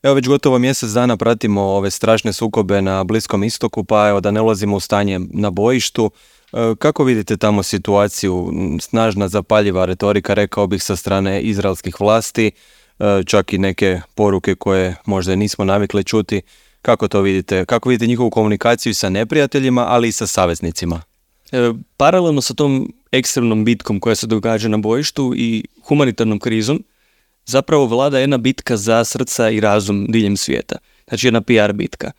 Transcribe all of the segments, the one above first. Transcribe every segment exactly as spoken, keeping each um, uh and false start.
Evo već gotovo mjesec dana pratimo ove strašne sukobe na Bliskom istoku, pa evo da ne ulazimo u stanje na bojištu. Kako vidite tamo situaciju? Snažna, zapaljiva retorika, rekao bih, sa strane izraelskih vlasti, čak i neke poruke koje možda nismo navikli čuti. Kako to vidite? Kako vidite njihovu komunikaciju sa neprijateljima, ali i sa saveznicima? E, paralelno sa tom ekstremnom bitkom koja se događa na bojištu i humanitarnom krizom, zapravo vlada jedna bitka za srca i razum diljem svijeta. Znači jedna P R bitka.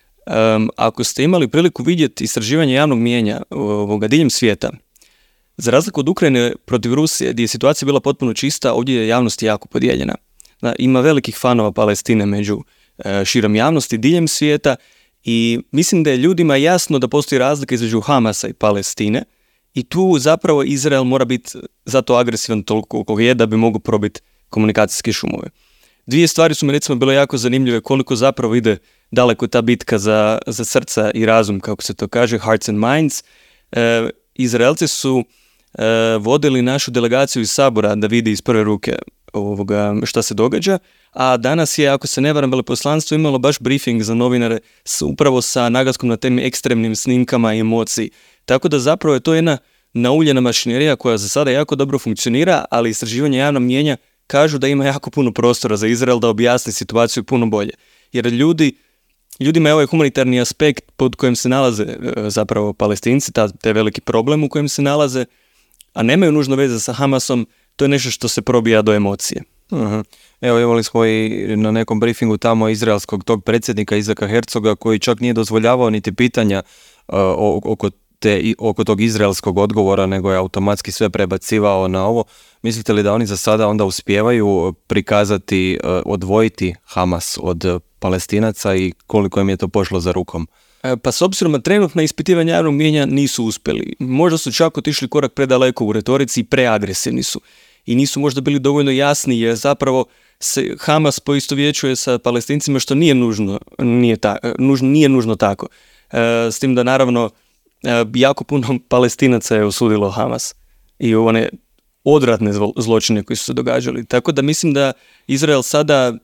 Um, ako ste imali priliku vidjeti istraživanje javnog mijenja ovoga diljem svijeta, za razliku od Ukrajine protiv Rusije, gdje je situacija bila potpuno čista, ovdje je javnost jako podijeljena. Da, ima velikih fanova Palestine među uh, širom javnosti diljem svijeta i mislim da je ljudima jasno da postoji razlika između Hamasa i Palestine i tu zapravo Izrael mora biti zato agresivan toliko koliko je da bi mogu probiti komunikacijske šumove. Dvije stvari su mi recimo bile jako zanimljive koliko zapravo ide daleko ta bitka za, za srca i razum, kako se to kaže, hearts and minds. E, Izraelci su e, vodili našu delegaciju iz Sabora da vidi iz prve ruke ovoga šta se događa, a danas je, ako se ne varam, veleposlanstvo imalo baš briefing za novinare s, upravo sa naglaskom na temi ekstremnim snimkama i emociji. Tako da zapravo je to jedna nauljena mašinerija koja za sada jako dobro funkcionira, ali istraživanje javnog mijenja kažu da ima jako puno prostora za Izrael da objasni situaciju puno bolje. Jer ljudi, ljudima je ovaj humanitarni aspekt pod kojim se nalaze zapravo Palestinci, ta, te veliki problem u kojem se nalaze, a nemaju nužno veze sa Hamasom, to je nešto što se probija do emocije. Uh-huh. Evo imali smo i na nekom briefingu tamo izraelskog tog predsjednika Izaka Herzoga koji čak nije dozvoljavao niti pitanja uh, oko te, oko tog izraelskog odgovora, nego je automatski sve prebacivao na ovo. Mislite li da oni za sada onda uspijevaju prikazati, odvojiti Hamas od Palestinaca i koliko im je to pošlo za rukom? Pa s obzirom na trenutna ispitivanja javnog mijenja nisu uspjeli. Možda su čak otišli korak predaleko u retorici i preagresivni su. I nisu možda bili dovoljno jasni jer zapravo se Hamas poistovjećuje sa Palestincima što nije nužno, nije, ta, nužno, nije nužno tako. S tim da naravno jako puno Palestinaca je osudilo Hamas i one odvratne zločine koji su se događali. Tako da mislim da Izrael sada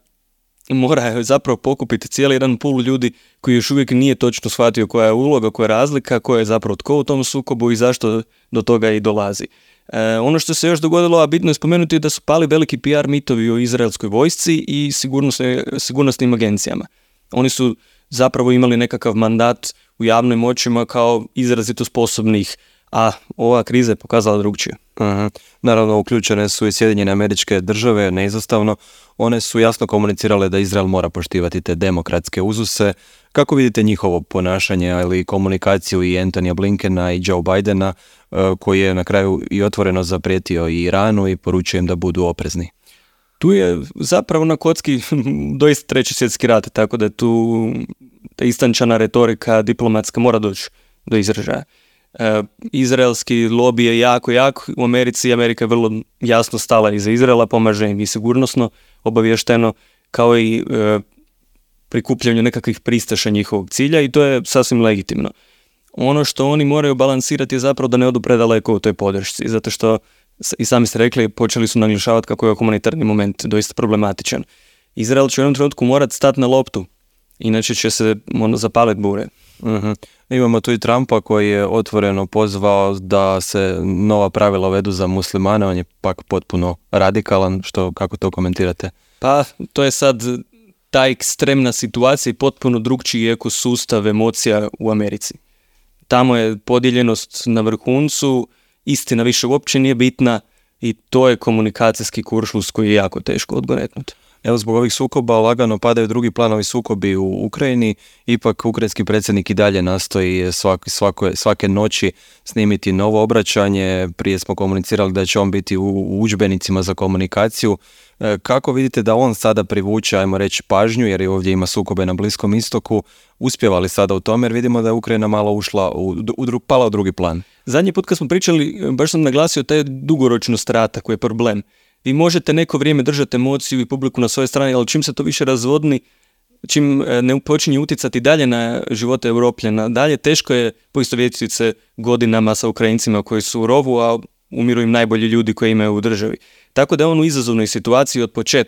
mora zapravo pokupiti cijeli jedan pul ljudi koji još uvijek nije točno shvatio koja je uloga, koja je razlika, koja je zapravo tko u tom sukobu i zašto do toga i dolazi. E, ono što se još dogodilo, a bitno je spomenuti, je da su pali veliki P R mitovi o izraelskoj vojsci i sigurnosnim agencijama. Oni su zapravo imali nekakav mandat u javnim očima kao izrazito sposobnih, a ova kriza je pokazala drugčije. Aha. Naravno, uključene su i Sjedinjene Američke Države, neizostavno. One su jasno komunicirale da Izrael mora poštivati te demokratske uzuse. Kako vidite njihovo ponašanje ili komunikaciju i Antonija Blinkena i Joe Bidena, koji je na kraju i otvoreno zaprijetio i Iranu i poručio im da budu oprezni? Tu je zapravo na kocki doista treći svjetski rat, tako da tu ta istančana retorika diplomatska mora doći do izražaja. E, izraelski lobby je jako, jako u Americi. Amerika je vrlo jasno stala iza Izraela, pomaže im i sigurnosno, obavješteno, kao i e, prikupljanju nekakvih pristaša njihovog cilja i to je sasvim legitimno. Ono što oni moraju balansirati je zapravo da ne odu predaleko u toj podršci, zato što i sami ste rekli, počeli su naglašavati kako je humanitarni moment doista problematičan. Izrael će u jednom trenutku morati stati na loptu, inače će se ono, zapaliti bure. Uh-huh. Imamo tu i Trumpa koji je otvoreno pozvao da se nova pravila uvedu za muslimane, on je pak potpuno radikalan, što, kako to komentirate? Pa, to je sad ta ekstremna situacija i potpuno drugčiji ekosustav emocija u Americi. Tamo je podijeljenost na vrhuncu, istina više uopće nije bitna i to je komunikacijski kuršlus koji je jako teško odgonetnuti. Evo, zbog ovih sukoba lagano padaju drugi planovi sukobi u Ukrajini, ipak ukrajinski predsjednik i dalje nastoji svak, svako, svake noći snimiti novo obraćanje. Prije smo komunicirali da će on biti u, u udžbenicima za komunikaciju. E, kako vidite da on sada privuče, ajmo reći, pažnju, jer i ovdje ima sukobe na Bliskom istoku, uspjeva li sada u tome, jer vidimo da je Ukrajina malo ušla, u, u, u, pala u drugi plan? Zadnji put kad smo pričali, baš sam naglasio taj dugoročnost rata koji je problem. Vi možete neko vrijeme držati emociju i publiku na svojoj strani, ali čim se to više razvodni, čim ne počinje utjecati dalje na živote Europljana, dalje teško je poistovjetiti se godinama sa Ukrajincima koji su u rovu, a umiru im najbolji ljudi koji imaju u državi. Tako da je on u izazovnoj situaciji od početka.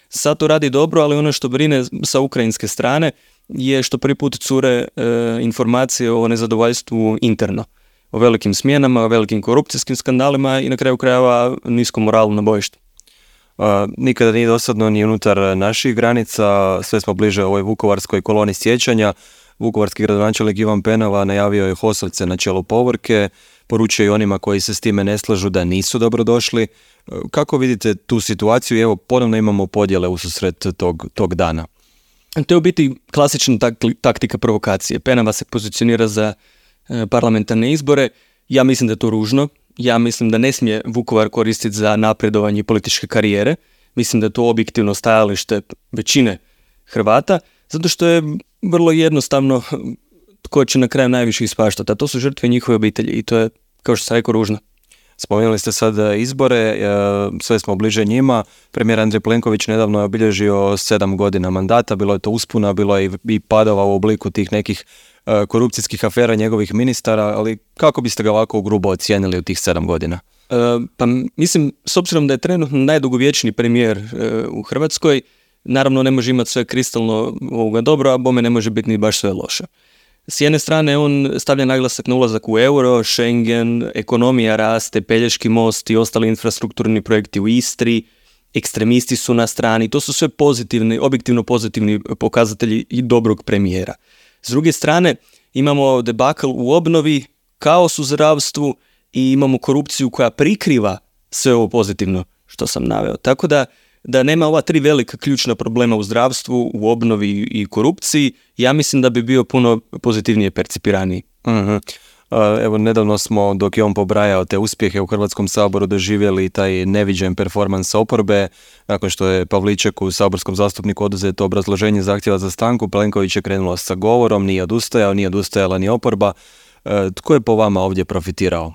sad to radi dobro, ali ono što brine sa ukrajinske strane je što prvi put cure e, informacije o nezadovoljstvu interno, o velikim smjenama, o velikim korupcijskim skandalima i na kraju krajeva niskom moralu na bojištu. Uh, nikada nije dosadno ni unutar naših granica, sve smo bliže ovoj vukovarskoj koloni sjećanja. Vukovarski gradonačelnik Ivan Penava najavio je HOS-ovce na čelu Povorke, poručio i onima koji se s time ne slažu da nisu dobrodošli. Kako vidite tu situaciju i evo ponovno imamo podjele ususret tog, tog dana? To je u biti klasična taktika provokacije. Penava se pozicionira za e, parlamentarne izbore. Ja mislim da je to ružno. Ja mislim da ne smije Vukovar koristiti za napredovanje političke karijere. Mislim da je to objektivno stajalište većine Hrvata, zato što je vrlo jednostavno tko će na kraju najviše ispaštati, a to su žrtve njihove obitelji i to je, kao što sam rekao, ružno. Spomenuli ste sad izbore, sve smo bliže njima. Premijer Andrej Plenković nedavno je obilježio sedam godina mandata, bilo je to uspuna, bilo je i padova u obliku tih nekih korupcijskih afera njegovih ministara, ali kako biste ga ovako grubo ocijenili u tih sedam godina? E, pa mislim, s obzirom da je trenutno najdugovječniji premijer e, u Hrvatskoj, naravno ne može imati sve kristalno ovoga dobro, a bome ne može biti ni baš sve loše. S jedne strane on stavlja naglasak na ulazak u euro, Schengen, ekonomija raste, Pelješki most i ostali infrastrukturni projekti u Istri, ekstremisti su na strani, to su sve pozitivni, objektivno pozitivni pokazatelji i dobrog premijera. S druge strane imamo debakl u obnovi, kaos u zdravstvu i imamo korupciju koja prikriva sve ovo pozitivno što sam naveo. Tako da da nema ova tri velika ključna problema u zdravstvu, u obnovi i korupciji, ja mislim da bi bio puno pozitivnije percipiraniji. Uh-huh. Evo, nedavno smo, dok je on pobrajao te uspjehe u Hrvatskom saboru, doživjeli taj neviđen performans oporbe. Nakon što je Pavličeku, saborskom zastupniku, oduzeto obrazloženje zahtjeva za stanku, Plenković je krenuo sa govorom, nije odustajao, nije odustajala ni oporba. Tko je po vama ovdje profitirao?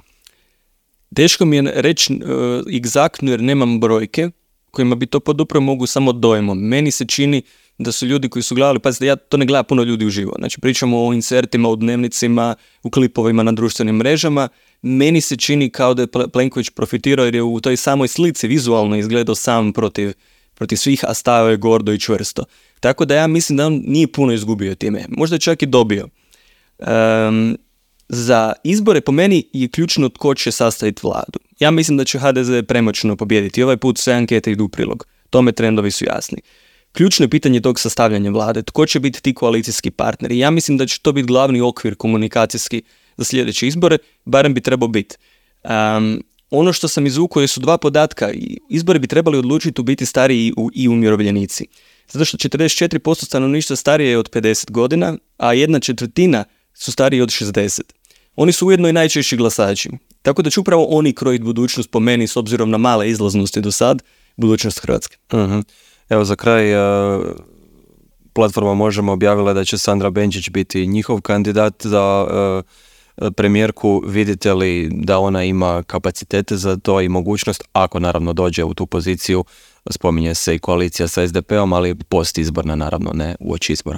Teško mi je reći uh, egzaktno jer nemam brojke kojima bi to podupro, mogu samo dojmom. Meni se čini da su ljudi koji su gledali, pazite, ja to ne gledam puno ljudi uživo. Znači, pričamo o insertima, u dnevnicima, u klipovima na društvenim mrežama. Meni se čini kao da je Plenković profitirao jer je u toj samoj slici vizualno izgledao sam protiv, protiv svih, a stajao je gordo i čvrsto. Tako da ja mislim da on nije puno izgubio time. Možda je čak i dobio. Um, za izbore po meni je ključno tko će sastaviti vladu. Ja mislim da će ha de ze premoćno pobijediti. Ovaj put sve ankete idu u prilog. Tome trendovi su jasni. Ključno je pitanje tog sastavljanja vlade. Tko će biti ti koalicijski partneri? Ja mislim da će to biti glavni okvir komunikacijski za sljedeće izbore. Barem bi trebao biti. Um, ono što sam izvukao su dva podatka. Izbori bi trebali odlučiti u biti stariji i umirovljenici. Zato što četrdeset četiri posto stanovništva starije je od pedeset godina, a jedna četvrtina su stariji od šezdeset. Oni su ujedno i najčešći glasači. Tako da će upravo oni krojiti budućnost po meni s obzirom na male izlaznosti do sad, budućnost Hrvatske. Uh-huh. Evo za kraj, uh, platforma Možemo objavila da će Sandra Benčić biti njihov kandidat za uh, premijerku. Vidite li da ona ima kapacitete za to i mogućnost, ako naravno dođe u tu poziciju? Spominje se i koalicija sa es de pe om, ali post izborna naravno, ne uoči izbora.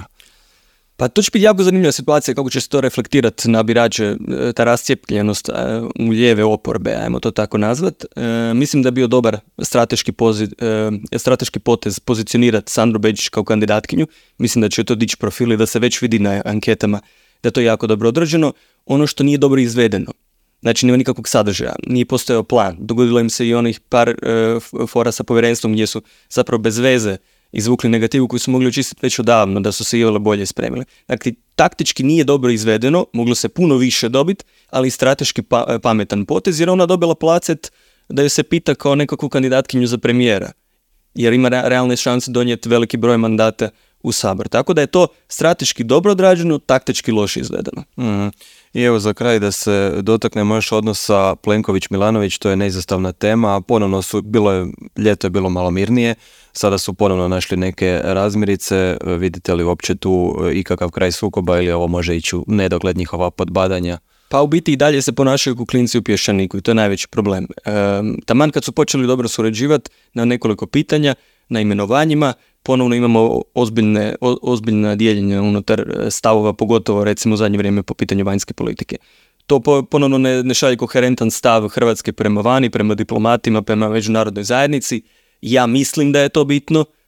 Pa to će biti jako zanimljiva situacija kako će se to reflektirati na birače, ta rascijepljenost u lijeve oporbe, ajmo to tako nazvat. E, mislim da je bio dobar strateški, pozit, e, strateški potez pozicionirati Sandru Benčić kao kandidatkinju. Mislim da će to dići profili, da se već vidi na anketama da je to jako dobro odrađeno. Ono što nije dobro izvedeno, znači nema nikakvog sadržaja, nije postojao plan. Dogodilo im se i onih par e, fora sa povjerenstvom gdje su zapravo bez veze izvukli negativu koju su mogli očistiti već odavno, da su se iole bolje spremili. Dakle, taktički nije dobro izvedeno, moglo se puno više dobiti, ali strateški pa, pametan potez, jer ona dobila placet da ju se pita kao nekakvu kandidatkinju za premijera, jer ima realne šanse donijeti veliki broj mandata u Sabor. Tako da je to strateški dobro odrađeno, taktički loše izvedeno. Mm. I evo za kraj da se dotaknemo još odnosa Plenković-Milanović, to je neizostavna tema, ponovno su, bilo je, ljeto je bilo malo mirnije, sada su ponovno našli neke razmirice, vidite li uopće tu ikakav kraj sukoba ili ovo može ići u nedogled njihova podbadanja? Pa u biti i dalje se ponašaju kao klinci u pješčaniku i to je najveći problem. E, taman kad su počeli dobro surađivati na nekoliko pitanja, na imenovanjima, ponovno imamo ozbiljne, o, ozbiljne dijeljenje unutar stavova, pogotovo recimo u zadnje vrijeme po pitanju vanjske politike. To po, ponovno ne, ne šalje koherentan stav Hrvatske prema vani, prema diplomatima, prema međunarodnoj zajednici. Ja mislim da je to bitno,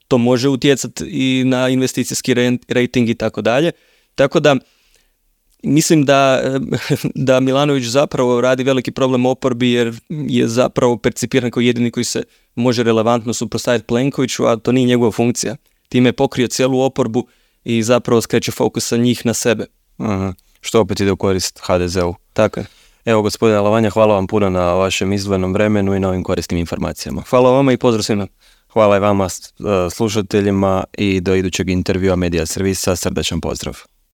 to može utjecati i na investicijski rating i tako dalje. Tako da mislim da, da Milanović zapravo radi veliki problem oporbi jer je zapravo percipiran kao jedini koji se može relevantno suprotstaviti Plenkoviću, a to nije njegova funkcija. Time je pokrio cijelu oporbu i zapravo skreće fokus sa njih na sebe. Aha. Što opet ide u korist ha de zeu. Tako je. Evo, gospodine Alavanja, hvala vam puno na vašem izdvojenom vremenu i na ovim korisnim informacijama. Hvala vama i pozdrav svima. Hvala i vama slušateljima i do idućeg intervjua Medija servisa. Srdačan pozdrav.